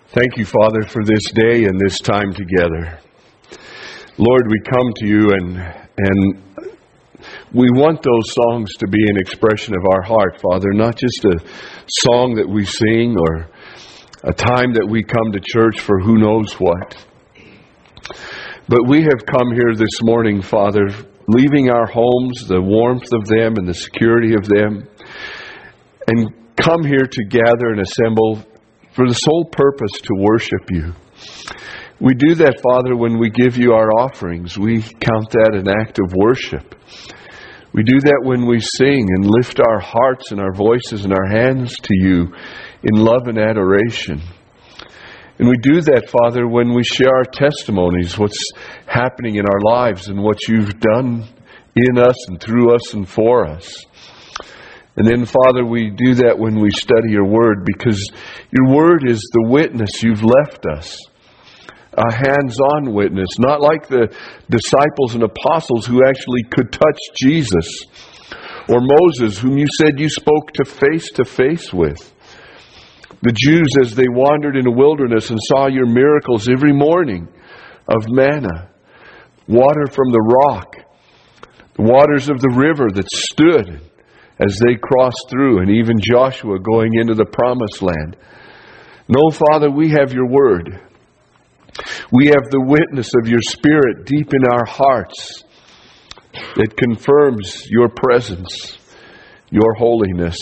Thank you, Father, for this day and this time together. Lord, we come to you and we want those songs to be an expression of our heart, Father, not just a song that we sing or a time that we come to church for who knows what. But we have come here this morning, Father, leaving our homes, the warmth of them and the security of them, and come here to gather and assemble for the sole purpose to worship you. We do that, Father, when we give you our offerings. We count that an act of worship. We do that when we sing and lift our hearts and our voices and our hands to you in love and adoration. And we do that, Father, when we share our testimonies, what's happening in our lives and what you've done in us and through us and for us. And then, Father, we do that when we study your word, because your word is the witness you've left us. A hands-on witness, not like the disciples and apostles who actually could touch Jesus, or Moses, whom you said you spoke to face with. The Jews, as they wandered in the wilderness and saw your miracles every morning of manna, water from the rock, the waters of the river that stood as they crossed through, and even Joshua going into the promised land. No, Father, we have your word. We have the witness of your Spirit deep in our hearts that confirms your presence, your holiness,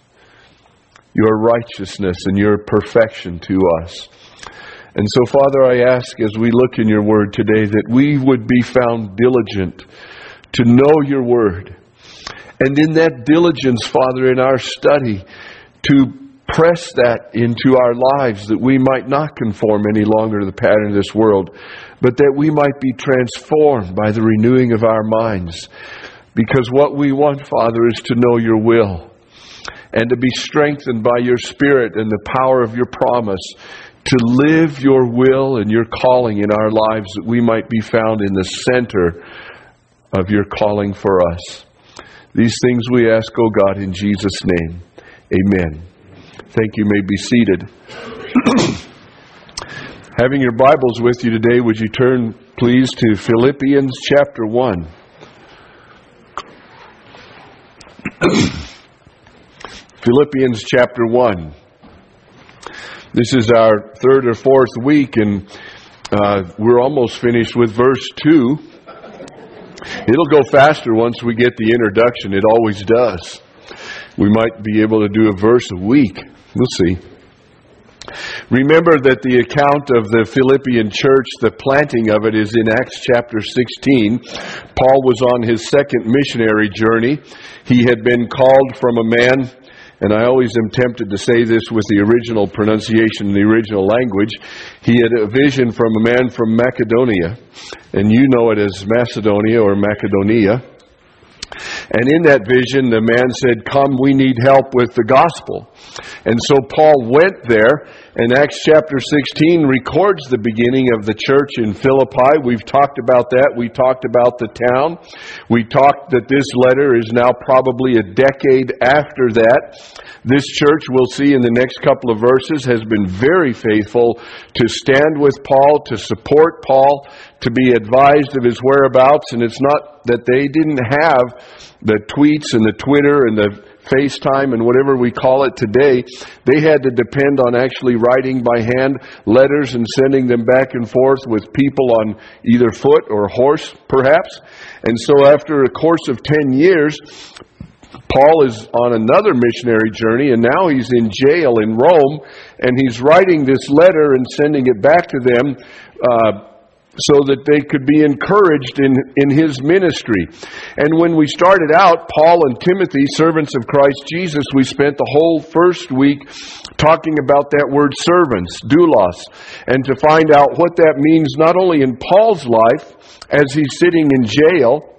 your righteousness, and your perfection to us. And so, Father, I ask as we look in your word today that we would be found diligent to know your word. And in that diligence, Father, in our study, to press that into our lives, that we might not conform any longer to the pattern of this world, but that we might be transformed by the renewing of our minds. Because what we want, Father, is to know your will and to be strengthened by your Spirit and the power of your promise to live your will and your calling in our lives, that we might be found in the center of your calling for us. These things we ask, O God, in Jesus' name. Amen. Thank you. You may be seated. Having your Bibles with you today, would you turn, please, to Philippians chapter 1. Philippians chapter 1. This is our third or fourth week, and we're almost finished with verse 2. It'll go faster once we get the introduction. It always does. We might be able to do a verse a week. We'll see. Remember that the account of the Philippian church, the planting of it, is in Acts chapter 16. Paul was on his second missionary journey. He had been called from a man, and I always am tempted to say this with the original pronunciation in the original language. He had a vision from a man from Macedonia, and you know it as Macedonia or Macedonia. And in that vision, the man said, "Come, we need help with the gospel." And so Paul went there, and Acts chapter 16 records the beginning of the church in Philippi. We've talked about that. We talked about the town. We talked that this letter is now probably a decade after that. This church, we'll see in the next couple of verses, has been very faithful to stand with Paul, to support Paul, to be advised of his whereabouts. And it's not that they didn't have the tweets and the Twitter and the FaceTime and whatever we call it today. They had to depend on actually writing by hand letters and sending them back and forth with people on either foot or horse, perhaps. And so after a course of 10 years, Paul is on another missionary journey, and now he's in jail in Rome, and he's writing this letter and sending it back to them so that they could be encouraged in his ministry. And when we started out, Paul and Timothy, servants of Christ Jesus, we spent the whole first week talking about that word servants, doulos, and to find out what that means not only in Paul's life as he's sitting in jail,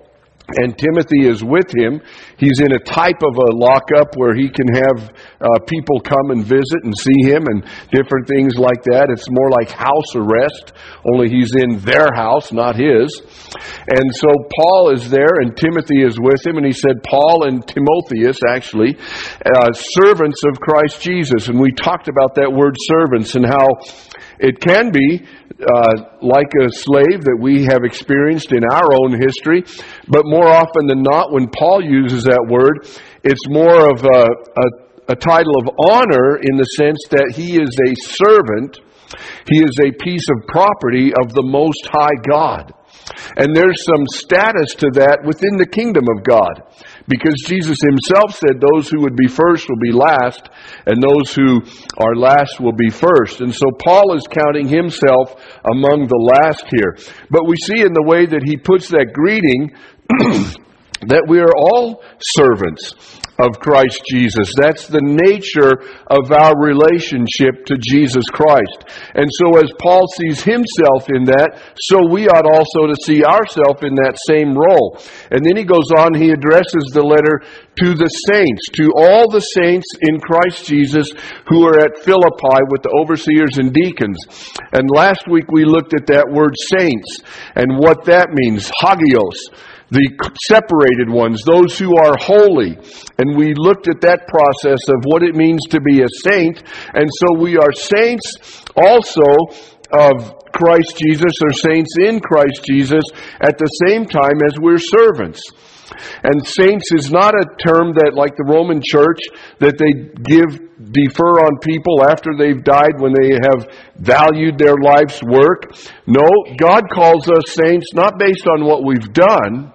And Timothy is with him. He's in a type of a lockup where he can have people come and visit and see him and different things like that. It's more like house arrest, only he's in their house, not his. And so Paul is there and Timothy is with him. And he said, Paul and Timotheus, actually, servants of Christ Jesus. And we talked about that word servants and how it can be like a slave that we have experienced in our own history. But more often than not, when Paul uses that word, it's more of a title of honor in the sense that he is a servant. He is a piece of property of the Most High God. And there's some status to that within the kingdom of God. Because Jesus himself said those who would be first will be last, and those who are last will be first. And so Paul is counting himself among the last here. But we see in the way that he puts that greeting that we are all servants of Christ Jesus. That's the nature of our relationship to Jesus Christ. And so as Paul sees himself in that, so we ought also to see ourselves in that same role. And then he goes on, he addresses the letter to the saints, to all the saints in Christ Jesus who are at Philippi with the overseers and deacons. And last week we looked at that word saints and what that means, hagios. The separated ones, those who are holy. And we looked at that process of what it means to be a saint. And so we are saints also of Christ Jesus, or saints in Christ Jesus, at the same time as we're servants. And saints is not a term that, like the Roman Church, that they defer on people after they've died when they have valued their life's work. No, God calls us saints not based on what we've done,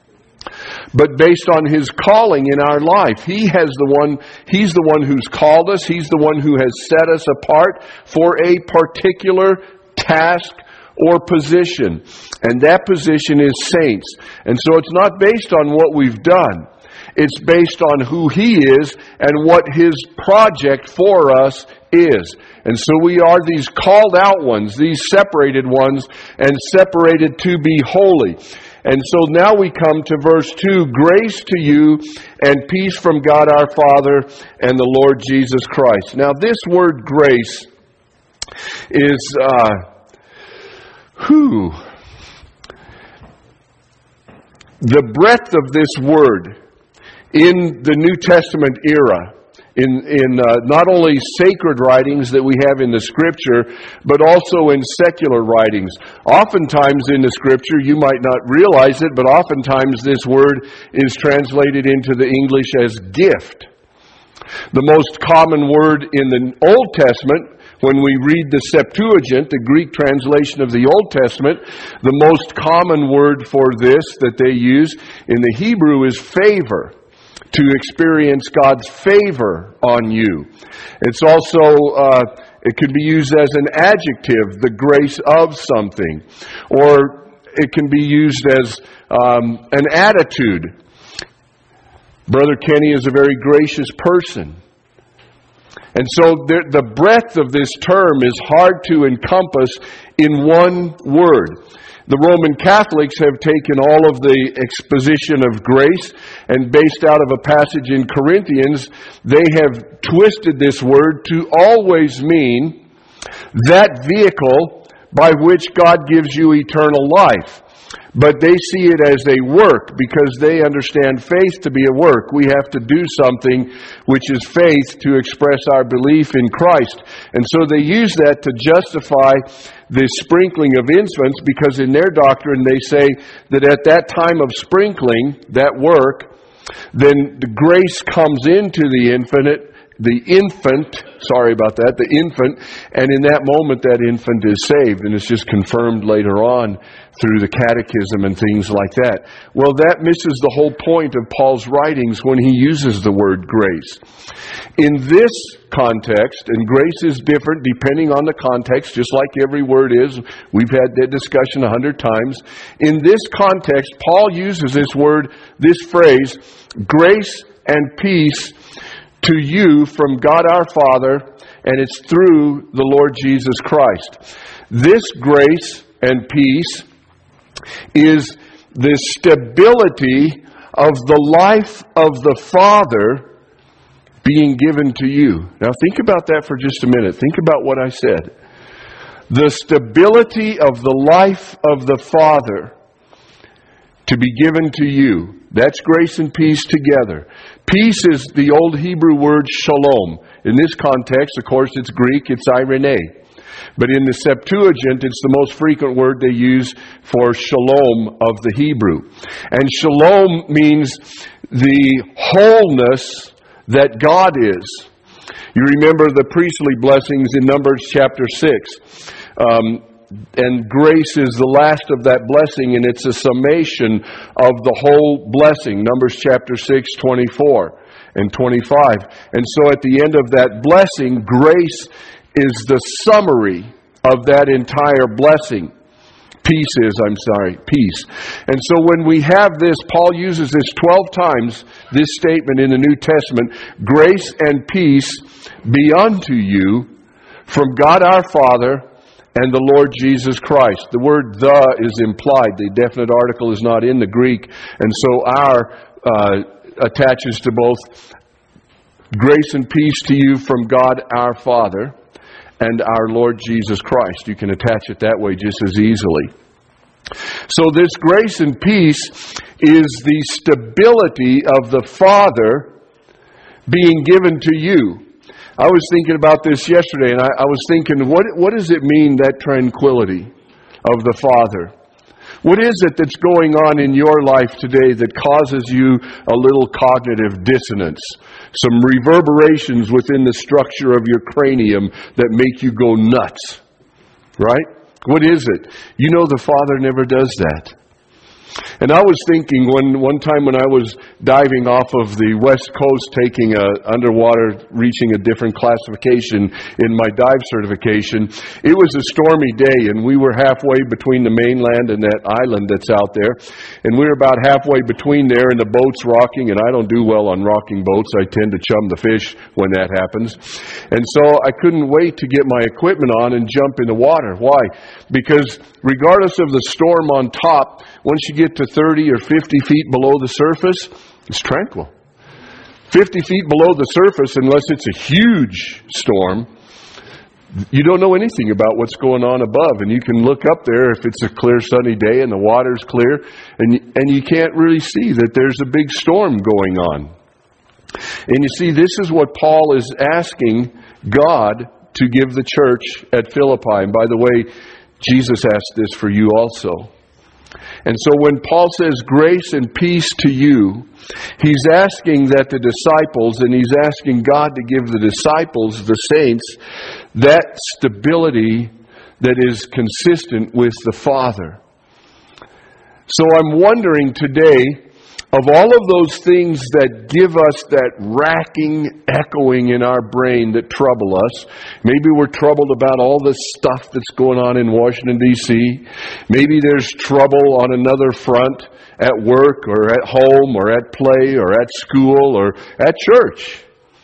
but based on His calling in our life. He's the one who's called us. He's the one who has set us apart for a particular task or position. And that position is saints. And so it's not based on what we've done. It's based on who He is and what His project for us is. And so we are these called out ones, these separated ones, and separated to be holy. And so now we come to verse 2, grace to you and peace from God our Father and the Lord Jesus Christ. Now this word grace is, the breadth of this word in the New Testament era, in not only sacred writings that we have in the Scripture, but also in secular writings. Oftentimes in the Scripture, you might not realize it, but oftentimes this word is translated into the English as gift. The most common word in the Old Testament, when we read the Septuagint, the Greek translation of the Old Testament, the most common word for this that they use in the Hebrew is favor. To experience God's favor on you. It's also, it could be used as an adjective, the grace of something. Or it can be used as an attitude. Brother Kenny is a very gracious person. And so the breadth of this term is hard to encompass in one word. The Roman Catholics have taken all of the exposition of grace and based out of a passage in Corinthians, they have twisted this word to always mean that vehicle by which God gives you eternal life. But they see it as a work because they understand faith to be a work. We have to do something which is faith to express our belief in Christ. And so they use that to justify the sprinkling of infants because in their doctrine they say that at that time of sprinkling, that work, then the grace comes into the infant, and in that moment that infant is saved, and it's just confirmed later on through the catechism and things like that. Well, that misses the whole point of Paul's writings when he uses the word grace. In this context, and grace is different depending on the context, just like every word is. We've had that discussion 100 times. In this context, Paul uses this word, this phrase, grace and peace to you from God our Father, and it's through the Lord Jesus Christ. This grace and peace is the stability of the life of the Father being given to you. Now think about that for just a minute. Think about what I said. The stability of the life of the Father to be given to you. That's grace and peace together. Peace is the old Hebrew word shalom. In this context, of course, it's Greek, it's irene. But in the Septuagint, it's the most frequent word they use for shalom of the Hebrew. And shalom means the wholeness that God is. You remember the priestly blessings in Numbers chapter 6. And grace is the last of that blessing, and it's a summation of the whole blessing. Numbers chapter 6, 24 and 25. And so at the end of that blessing, grace is the summary of that entire blessing. Peace. And so when we have this, Paul uses this 12 times, this statement in the New Testament, grace and peace be unto you from God our Father and the Lord Jesus Christ. The word "the" is implied. The definite article is not in the Greek. And so "our" attaches to both. Grace and peace to you from God our Father and our Lord Jesus Christ. You can attach it that way just as easily. So this grace and peace is the stability of the Father being given to you. I was thinking about this yesterday, and I was thinking, what does it mean, that tranquility of the Father? What is it that's going on in your life today that causes you a little cognitive dissonance? Some reverberations within the structure of your cranium that make you go nuts. Right? What is it? You know the Father never does that. And I was thinking one time when I was diving off of the West Coast, taking underwater, reaching a different classification in my dive certification, it was a stormy day, and we were halfway between the mainland and that island that's out there. And we were about halfway between there, and the boat's rocking, and I don't do well on rocking boats. I tend to chum the fish when that happens. And so I couldn't wait to get my equipment on and jump in the water. Why? Because regardless of the storm on top, once you get to 30 or 50 feet below the surface, it's tranquil. 50 feet below the surface, unless it's a huge storm, you don't know anything about what's going on above. And you can look up there if it's a clear sunny day and the water's clear, and you can't really see that there's a big storm going on. And you see, this is what Paul is asking God to give the church at Philippi. And by the way, Jesus asked this for you also. And so when Paul says grace and peace to you, he's asking that the disciples, and he's asking God to give the disciples, the saints, that stability that is consistent with the Father. So I'm wondering today, of all of those things that give us that racking, echoing in our brain that trouble us, maybe we're troubled about all this stuff that's going on in Washington, D.C. Maybe there's trouble on another front at work or at home or at play or at school or at church.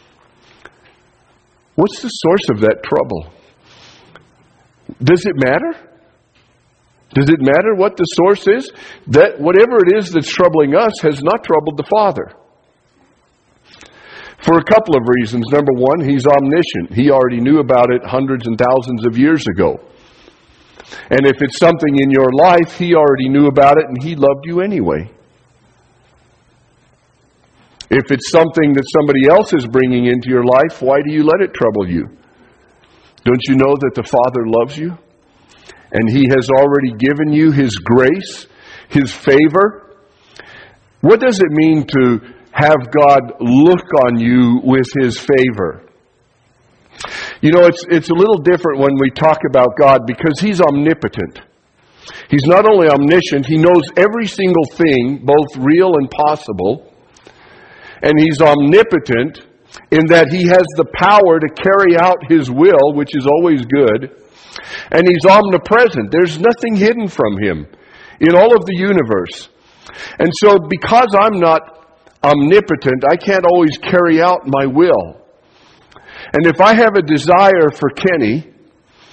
What's the source of that trouble? Does it matter? Does it matter what the source is? That whatever it is that's troubling us has not troubled the Father. For a couple of reasons. Number one, He's omniscient. He already knew about it hundreds and thousands of years ago. And if it's something in your life, He already knew about it and He loved you anyway. If it's something that somebody else is bringing into your life, why do you let it trouble you? Don't you know that the Father loves you? And He has already given you His grace, His favor. What does it mean to have God look on you with His favor? You know, it's a little different when we talk about God because He's omnipotent. He's not only omniscient, He knows every single thing, both real and possible. And He's omnipotent in that He has the power to carry out His will, which is always good. And He's omnipresent. There's nothing hidden from Him in all of the universe. And so because I'm not omnipotent, I can't always carry out my will. And if I have a desire for Kenny,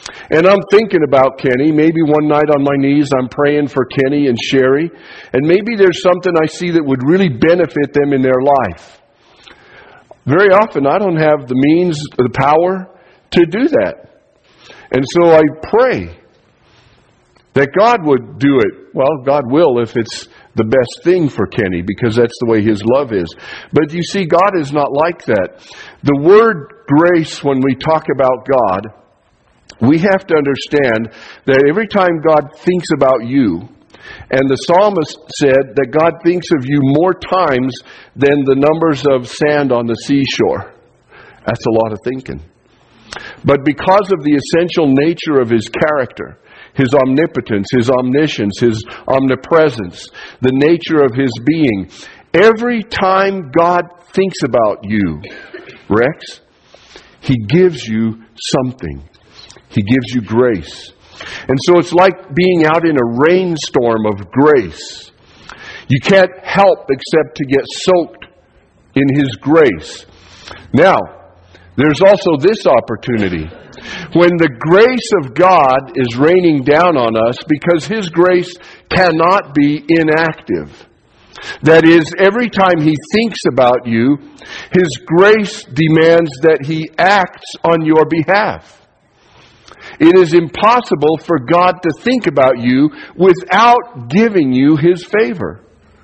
And I'm thinking about Kenny. Maybe one night on my knees I'm praying for Kenny and Sherry. And maybe there's something I see that would really benefit them in their life. Very often I don't have the means, the power to do that. And so I pray that God would do it. Well, God will if it's the best thing for Kenny, because that's the way His love is. But you see, God is not like that. The word grace, when we talk about God, we have to understand that every time God thinks about you, and the psalmist said that God thinks of you more times than the numbers of sand on the seashore. That's a lot of thinking. But because of the essential nature of His character, His omnipotence, His omniscience, His omnipresence, the nature of His being, every time God thinks about you, Rex, He gives you something. He gives you grace. And so it's like being out in a rainstorm of grace. You can't help except to get soaked in His grace. Now, there's also this opportunity. When the grace of God is raining down on us, because His grace cannot be inactive. That is, every time He thinks about you, His grace demands that He acts on your behalf. It is impossible for God to think about you without giving you His favor.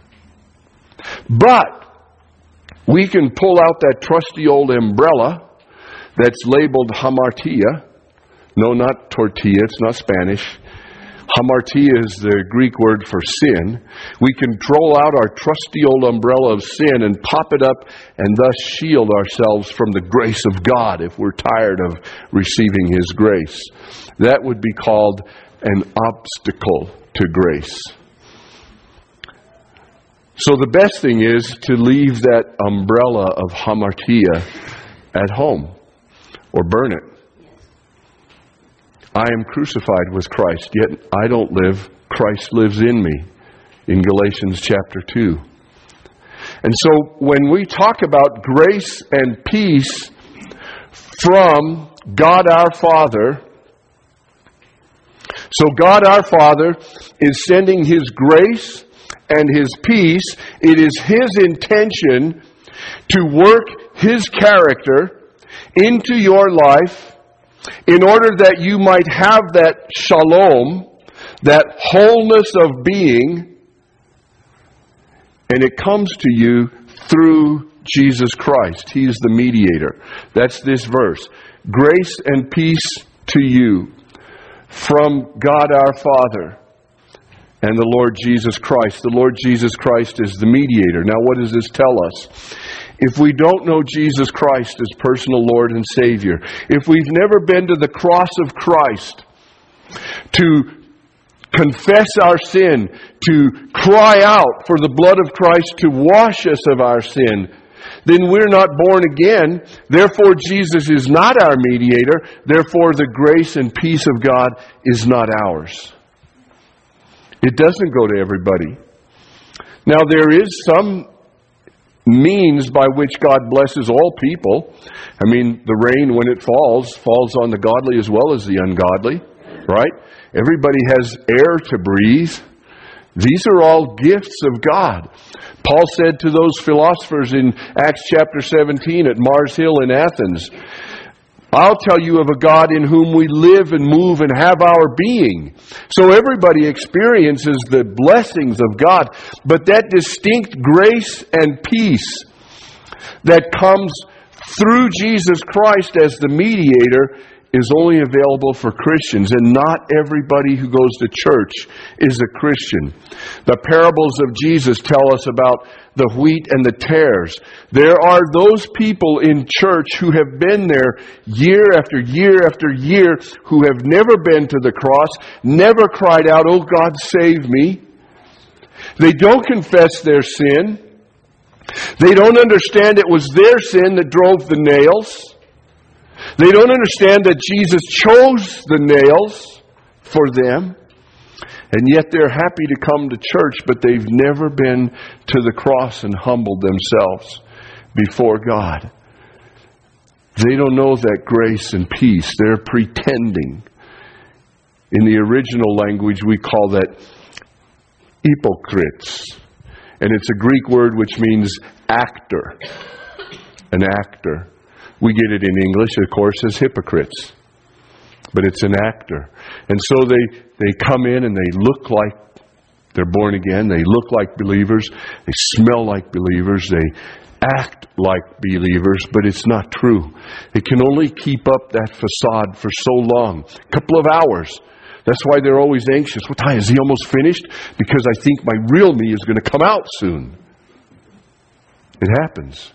But we can pull out that trusty old umbrella that's labeled hamartia. No, not tortilla. It's not Spanish. Hamartia is the Greek word for sin. We can roll out our trusty old umbrella of sin and pop it up and thus shield ourselves from the grace of God if we're tired of receiving His grace. That would be called an obstacle to grace. So the best thing is to leave that umbrella of hamartia at home or burn it. I am crucified with Christ, yet I don't live. Christ lives in me, in Galatians chapter 2. And so when we talk about grace and peace from God our Father, so God our Father is sending His grace and His peace. It is His intention to work His character into your life in order that you might have that shalom, that wholeness of being, and it comes to you through Jesus Christ. He is the mediator. That's this verse. Grace and peace to you from God our Father and the Lord Jesus Christ. The Lord Jesus Christ is the mediator. Now, what does this tell us? If we don't know Jesus Christ as personal Lord and Savior, if we've never been to the cross of Christ to confess our sin, to cry out for the blood of Christ to wash us of our sin, then we're not born again. Therefore, Jesus is not our mediator. Therefore, the grace and peace of God is not ours. It doesn't go to everybody. Now, there is some means by which God blesses all people. I mean, the rain, when it falls on the godly as well as the ungodly, right? Everybody has air to breathe. These are all gifts of God. Paul said to those philosophers in Acts chapter 17 at Mars Hill in Athens, I'll tell you of a God in whom we live and move and have our being. So everybody experiences the blessings of God, but that distinct grace and peace that comes through Jesus Christ as the mediator is only available for Christians, and not everybody who goes to church is a Christian. The parables of Jesus tell us about the wheat and the tares. There are those people in church who have been there year after year after year, who have never been to the cross, never cried out, "Oh God, save me." They don't confess their sin. They don't understand it was their sin that drove the nails. They don't understand that Jesus chose the nails for them. And yet they're happy to come to church, but they've never been to the cross and humbled themselves before God. They don't know that grace and peace. They're pretending. In the original language, we call that hypocrites. And it's a Greek word which means actor. An actor. We get it in English, of course, as hypocrites. But it's an actor. And so they come in and they look like they're born again. They look like believers. They smell like believers. They act like believers, but it's not true. They can only keep up that facade for so long. A couple of hours. That's why they're always anxious. What time? Is he almost finished? Because I think my real me is going to come out soon. It happens.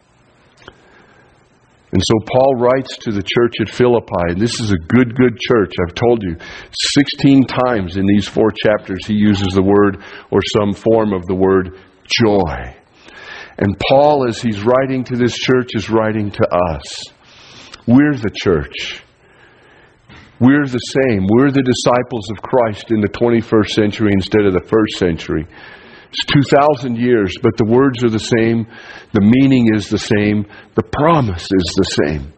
And so Paul writes to the church at Philippi, and this is a good church. I've told you, 16 times in these 4 chapters he uses the word or some form of the word joy. And Paul, as he's writing to this church, is writing to us. We're the church. We're the same. We're the disciples of Christ in the 21st century instead of the 1st century. It's 2,000 years, but the words are the same. The meaning is the same. The promise is the same.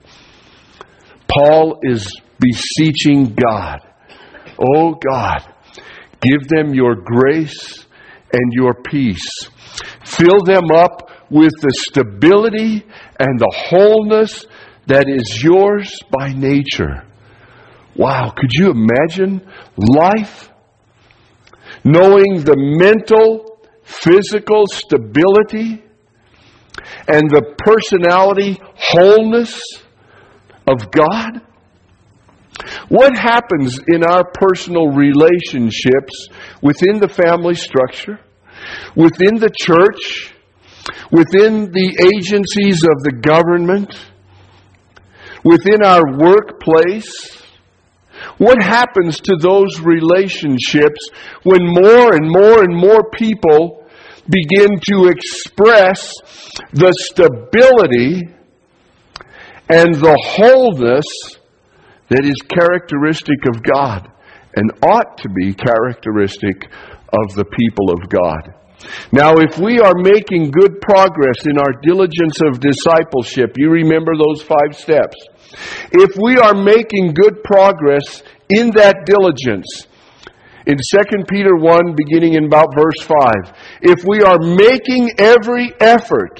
Paul is beseeching God. Oh God, give them your grace and your peace. Fill them up with the stability and the wholeness that is yours by nature. Wow, could you imagine life knowing the mental, physical stability and the personality wholeness of God? What happens in our personal relationships within the family structure, within the church, within the agencies of the government, within our workplace? What happens to those relationships when more and more and more people begin to express the stability and the wholeness that is characteristic of God and ought to be characteristic of the people of God? Now, if we are making good progress in our diligence of discipleship, you remember those 5 steps. If we are making good progress in that diligence, in 2 Peter 1, beginning in about verse 5, if we are making every effort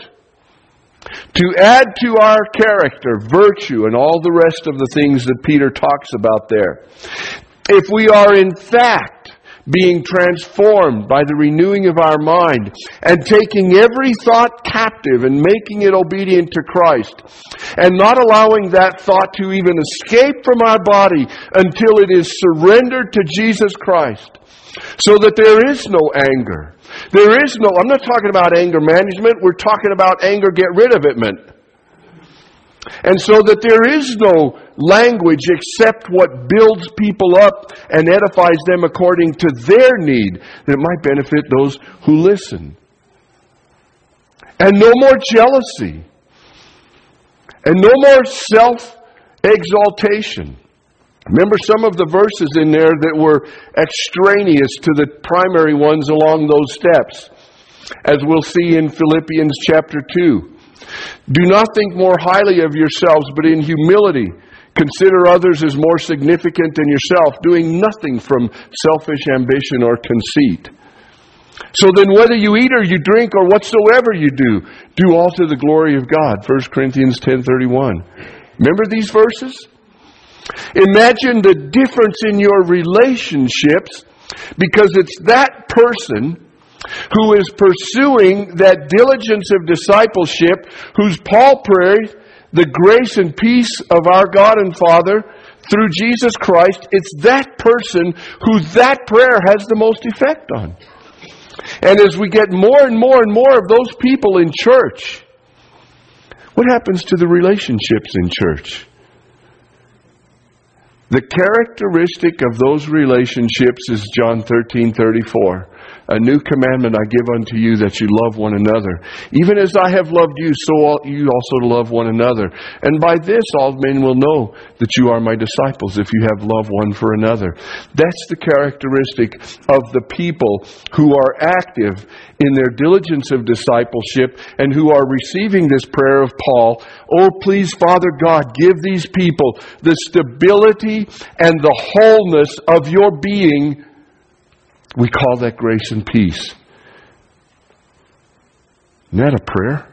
to add to our character virtue and all the rest of the things that Peter talks about there, if we are in fact being transformed by the renewing of our mind and taking every thought captive and making it obedient to Christ and not allowing that thought to even escape from our body until it is surrendered to Jesus Christ, so that there is no anger. I'm not talking about anger management, we're talking about anger, get rid of it, man. And so that there is no language except what builds people up and edifies them according to their need, that might benefit those who listen. And no more jealousy. And no more self-exaltation. Remember some of the verses in there that were extraneous to the primary ones along those steps, as we'll see in Philippians chapter 2. Do not think more highly of yourselves, but in humility consider others as more significant than yourself, doing nothing from selfish ambition or conceit. So then whether you eat or you drink or whatsoever you do all to the glory of God. 1 Corinthians 10:31. Remember these verses? Imagine the difference in your relationships, because it's that person who is pursuing that diligence of discipleship, whose Paul prayed, the grace and peace of our God and Father through Jesus Christ, it's that person who that prayer has the most effect on. And as we get more and more and more of those people in church, what happens to the relationships in church? The characteristic of those relationships is John 13:34. A new commandment I give unto you, that you love one another. Even as I have loved you, so you also love one another. And by this all men will know that you are my disciples, if you have love one for another. That's the characteristic of the people who are active in their diligence of discipleship and who are receiving this prayer of Paul. Oh, please, Father God, give these people the stability and the wholeness of your being. We call that grace and peace. Isn't that a prayer?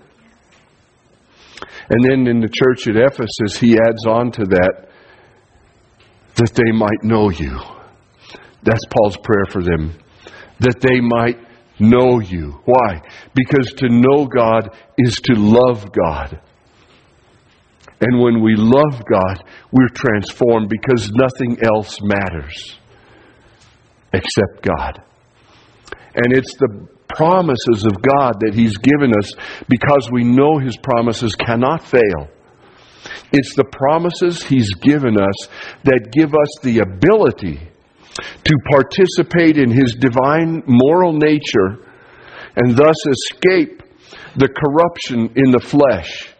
And then in the church at Ephesus, he adds on to that they might know you. That's Paul's prayer for them. That they might know you. Why? Because to know God is to love God. And when we love God, we're transformed because nothing else matters except God. And it's the promises of God that He's given us because we know His promises cannot fail. It's the promises He's given us that give us the ability to participate in His divine moral nature and thus escape the corruption in the flesh,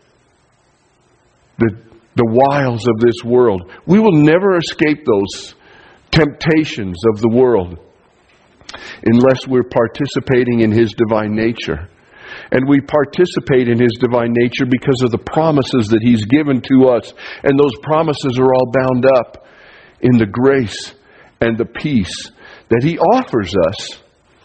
the wiles of this world. We will never escape those temptations of the world unless we're participating in His divine nature. And we participate in His divine nature because of the promises that He's given to us. And those promises are all bound up in the grace and the peace that He offers us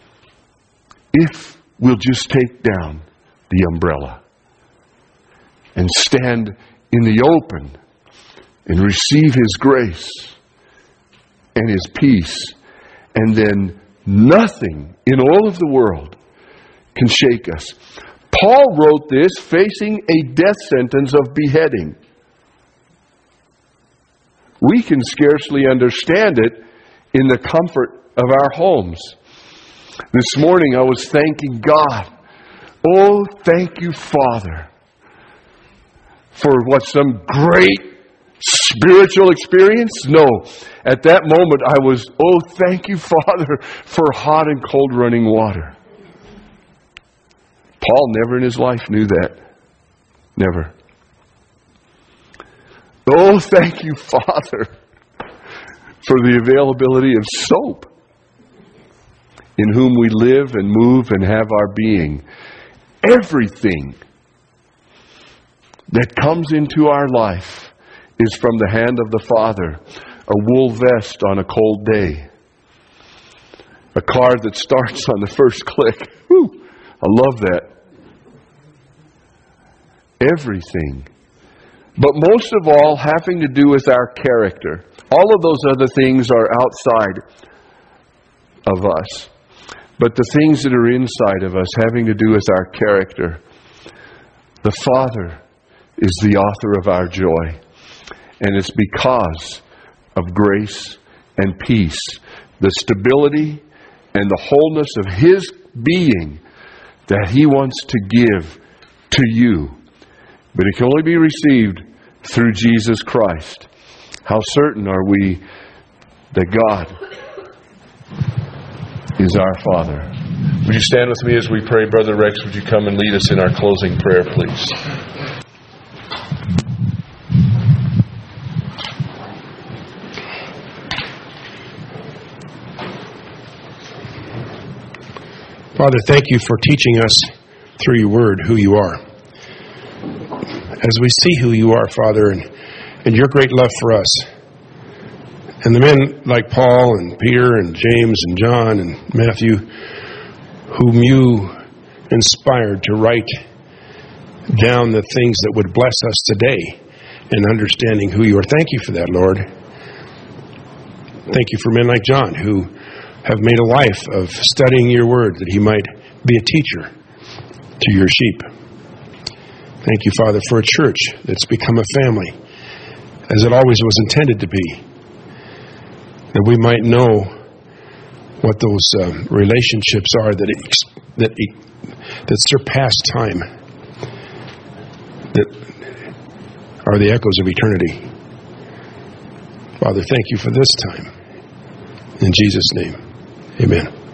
if we'll just take down the umbrella and stand in the open and receive His grace and His peace. And then nothing in all of the world can shake us. Paul wrote this facing a death sentence of beheading. We can scarcely understand it in the comfort of our homes. This morning I was thanking God. Oh, thank you, Father, for what, some great spiritual experience? No. At that moment I was, oh, thank you, Father, for hot and cold running water. Paul never in his life knew that. Never. Oh, thank you, Father, for the availability of soap, in whom we live and move and have our being. Everything that comes into our life is from the hand of the Father. A wool vest on a cold day. A car that starts on the first click. Whew, I love that. Everything. But most of all, having to do with our character. All of those other things are outside of us. But the things that are inside of us, having to do with our character. The Father is the author of our joy. And it's because of grace and peace, the stability and the wholeness of His being that He wants to give to you. But it can only be received through Jesus Christ. How certain are we that God is our Father? Would you stand with me as we pray? Brother Rex, would you come and lead us in our closing prayer, please? Father, thank you for teaching us through your word who you are. As we see who you are, Father, and your great love for us, and the men like Paul and Peter and James and John and Matthew, whom you inspired to write down the things that would bless us today in understanding who you are. Thank you for that, Lord. Thank you for men like John, who have made a life of studying your word, that he might be a teacher to your sheep. Thank you, Father, for a church that's become a family, as it always was intended to be, that we might know what those relationships are that surpass time, that are the echoes of eternity. Father, thank you for this time. In Jesus' name, amen.